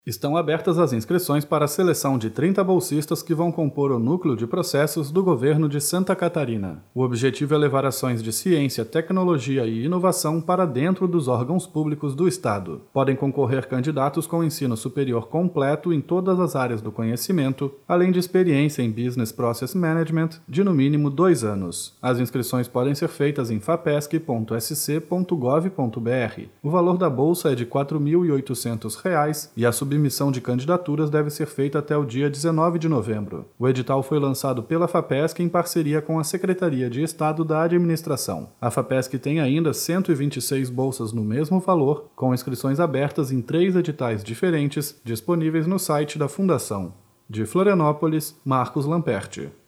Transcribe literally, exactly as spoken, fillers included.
Estão abertas as inscrições para a seleção de trinta bolsistas que vão compor o núcleo de processos do governo de Santa Catarina. O objetivo é levar ações de ciência, tecnologia e inovação para dentro dos órgãos públicos do Estado. Podem concorrer candidatos com ensino superior completo em todas as áreas do conhecimento, além de experiência em Business Process Management de no mínimo dois anos. As inscrições podem ser feitas em fapesc ponto s c ponto gov ponto b r. O valor da bolsa é de quatro mil e oitocentos reais e a submissão submissão de candidaturas deve ser feita até o dia dezenove de novembro. O edital foi lançado pela Fapesc em parceria com a Secretaria de Estado da Administração. A Fapesc tem ainda cento e vinte e seis bolsas no mesmo valor, com inscrições abertas em três editais diferentes, disponíveis no site da Fundação. De Florianópolis, Marcos Lamperti.